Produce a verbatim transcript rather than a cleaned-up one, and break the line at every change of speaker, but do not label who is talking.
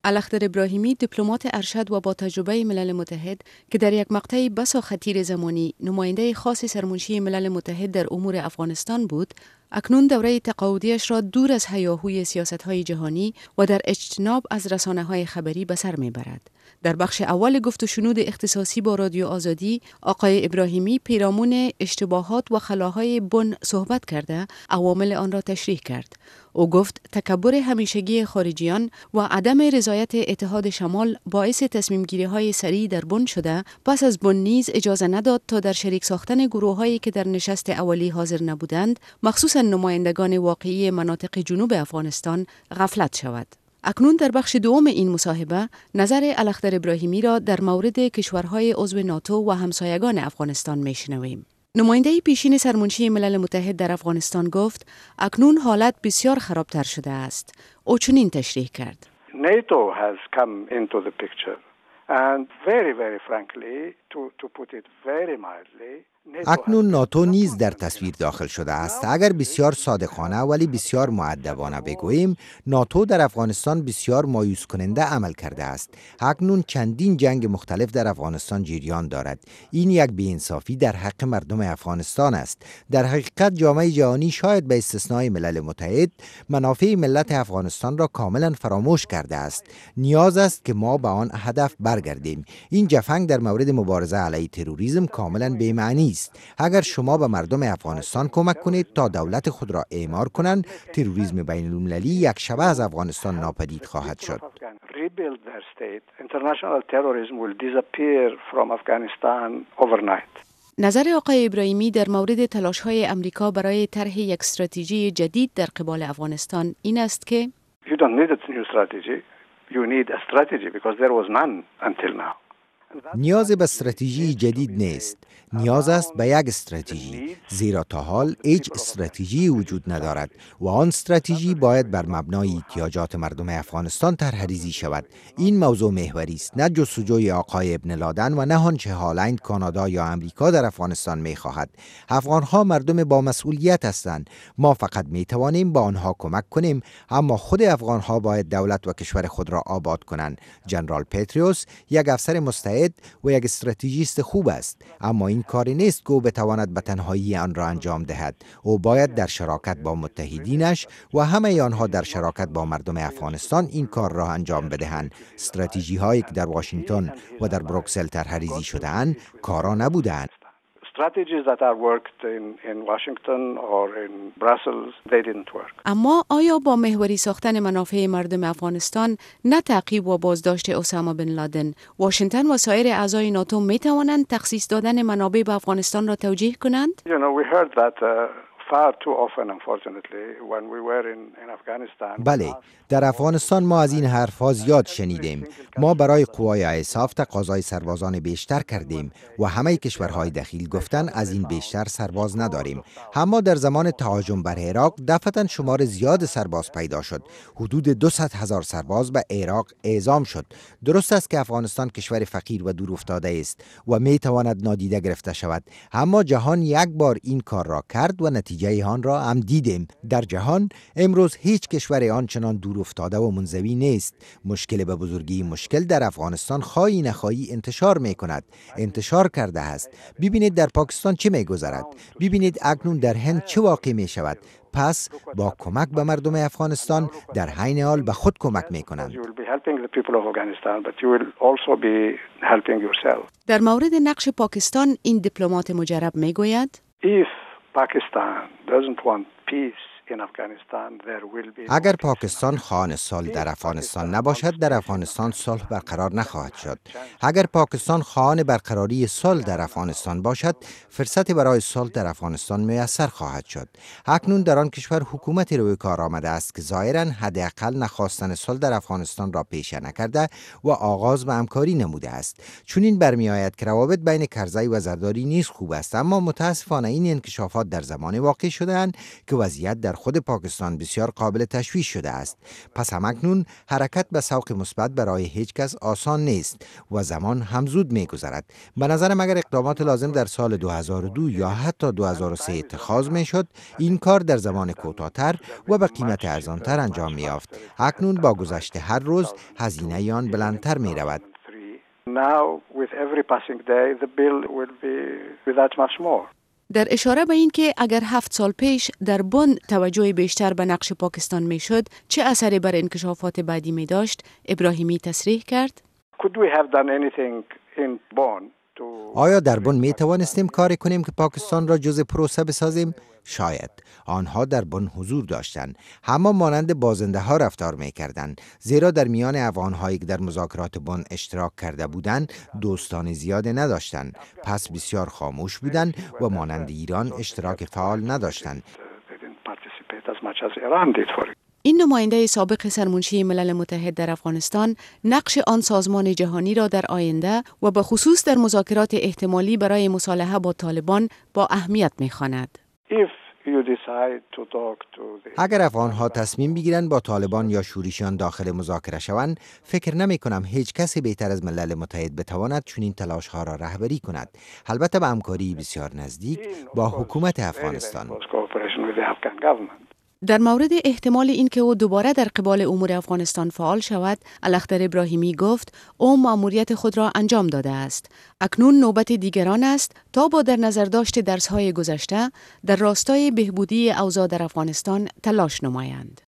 الاخضر ابراهیمی دیپلمات ارشد و با تجربه ملل متحد که در یک مقطع بسا خطیر زمانی نماینده خاص سرمنشی ملل متحد در امور افغانستان بود، اکنون دوره تقاعدیش را دور از هیاهوی سیاست‌های جهانی و در اجتناب از رسانه‌های خبری به سر می‌برد. در بخش اول گفت و شنود اختصاصی با رادیو آزادی، آقای ابراهیمی پیرامون اشتباهات و خلاهای بن صحبت کرده، عوامل آن را تشریح کرد. او گفت تکبر همیشگی خارجیان و عدم رضایت اتحاد شمال باعث تصمیم گیری های سریع در بن شده، پس از بن نیز اجازه نداد تا در شریک ساختن گروه هایی که در نشست اولی حاضر نبودند، مخصوصا نمایندگان واقعی مناطق جنوب افغانستان، غفلت شود. اکنون در بخش دوم این مصاحبه نظر الاخضر ابراهیمی را در مورد کشورهای عضو ناتو و همسایگان افغانستان میشنویم. نماینده پیشین سرمنشی ملل متحد در افغانستان گفت اکنون حالت بسیار خرابتر شده است. او چنین تشریح کرد.
NATO has come into the picture and very very frankly to to put it very mildly
اکنون ناتو نیز در تصویر داخل شده است. اگر بسیار صادقانه ولی بسیار مؤدبانه بگوییم، ناتو در افغانستان بسیار مایوس کننده عمل کرده است. اکنون چندین جنگ مختلف در افغانستان جریان دارد. این یک بی‌انصافی در حق مردم افغانستان است. در حقیقت جامعه جهانی شاید به استثنای ملل متحد منافع ملت افغانستان را کاملا فراموش کرده است. نیاز است که ما به آن هدف برگردیم. این جفنگ در مورد مبارزه علیه تروریسم کاملا بی‌معنی است. اگر شما به مردم افغانستان کمک کنید تا دولت خود را اعمار کنند، تروریسم بین المللی یک شبه از افغانستان ناپدید خواهد شد.
نظر آقای ابراهیمی در مورد تلاش‌های امریکا برای طرح یک استراتژی جدید در قبال افغانستان این است که
You don't need a new strategy. You need a strategy because there was none until now.
نیاز به استراتژی جدید نیست. نیاز است به یک استراتژی، زیرا تا حال هیچ استراتژی وجود ندارد و آن استراتژی باید بر مبنای احتیاجات مردم افغانستان طرح‌ریزی شود. این موضوع محوری است، نه جستجوی آقای ابن لادن و نه آنچه حالا کانادا یا امریکا در افغانستان می‌خواهد. افغان‌ها مردم با مسئولیت هستند. ما فقط می‌توانیم با آنها کمک کنیم، اما خود افغان‌ها باید دولت و کشور خود را آباد کنند. جنرال پتریوس یک افسر مستعد و یک استراتژیست خوب است، اما این کاری نیست که او بتواند به تنهایی آن را انجام دهد. او باید در شراکت با متحدینش و همه آنها در شراکت با مردم افغانستان این کار را انجام بدهند. استراتژی هایی که در واشنگتن و در بروکسل طرح‌ریزی شده‌اند کارا نبودند.
Strategies that are worked in in Washington or in Brussels, they didn't work.
اما آیا با محوری ساختن منافع مردم افغانستان، نه تعقیب و بازداشت اسامه بن لادن، واشنگتن و سایر اعضای ناتو می توانند تخصیص دادن منابع به افغانستان را توجیه کنند؟
You know, we heard that uh, far too often, unfortunately, when we were in in Afghanistan.
بله، در افغانستان ما از این حرف‌ها زیاد شنیدیم. ما برای قوای ایساف تقاضای سربازان بیشتر کردیم و همه کشورهای دخیل گفتن از این بیشتر سرباز نداریم. اما در زمان تهاجم بر عراق دفعتاً شمار زیاد سرباز پیدا شد. حدود دویست هزار سرباز به عراق اعزام شد. درست است که افغانستان کشور فقیر و دور افتاده است و می تواند نادیده گرفته شود، اما جهان یک بار این کار را کرد و نتیجه آن را هم دیدیم. در جهان امروز هیچ کشور آنچنان دور افتاده و منزوی نیست. مشکل به بزرگی مشکل در افغانستان خواهی نخواهی انتشار می کند. انتشار کرده است. ببینید در پاکستان چه می گذرد. ببینید اکنون در هند چه واقع می شود. پس با کمک به مردم افغانستان در عین حال به خود کمک می کنند.
در مورد نقش پاکستان این دیپلمات مجرب می گوید
If Pakistan doesn't want peace in Afghanistan, there will be
اگر پاکستان خواهان صلح در افغانستان نباشد، در افغانستان صلح برقرار نخواهد شد. اگر پاکستان خواهان برقراری صلح در افغانستان باشد، فرصت برای صلح در افغانستان میسر خواهد شد. اکنون در آن کشور حکومتی روی کار آمده است که ظاهراً حداقل نخواستن صلح در افغانستان را پیشه نکرده و آغاز به همکاری نموده است. چون این برمیآید که روابط بین کرزی و زرداری نیز خوب است، اما متاسفانه این انکشافات در زمان واقع شده‌اند که وضعیت در خود پاکستان بسیار قابل تشویش شده است. پس همکنون حرکت به سوق مثبت برای هیچ کس آسان نیست و زمان هم زود می‌گذرد. به نظرم اگر اقدامات لازم در سال دو هزار و دو یا حتی دو هزار و سه اتخاذ می‌شد، این کار در زمان کوتاه‌تر و به قیمت ارزان‌تر انجام می‌یافت. اکنون با گذشت هر روز هزینه آن بلندتر می‌رود.
Now, with every passing day, the bill will be that much more.
در اشاره به این که اگر هفت سال پیش در بن توجه بیشتر به نقش پاکستان میشد، چه اثری بر انکشافات بعدی می داشت، ابراهیمی تصریح کرد.
Could we have done anything in Bonn to...
آیا در بن می توانستیم کاری کنیم که پاکستان را جزء پروسه بسازیم؟ شاید. آنها در بن حضور داشتند، اما مانند بازنده ها رفتار می کردند، زیرا در میان افغان‌هایی که در مذاکرات بن اشتراک کرده بودند دوستان زیاد نداشتند، پس بسیار خاموش بودند و مانند ایران اشتراک فعال نداشتند.
این نماینده سابق سرمنشی ملل متحد در افغانستان نقش آن سازمان جهانی را در آینده و به خصوص در مذاکرات احتمالی برای مصالحه با طالبان با اهمیت می‌خواند.
اگر افغان‌ها تصمیم بگیرند با طالبان یا شورشیان داخل مذاکره شوند، فکر نمی کنم هیچ کسی بهتر از ملل متحد بتواند چنین تلاش‌ها را رهبری کند، البته به همکاری بسیار نزدیک با حکومت افغانستان.
در مورد احتمال اینکه او دوباره در قبال امور افغانستان فعال شود، الاخضر ابراهیمی گفت او مأموریت خود را انجام داده است. اکنون نوبت دیگران است تا با در نظر داشت درس‌های گذشته در راستای بهبودی اوضاع در افغانستان تلاش نمایند.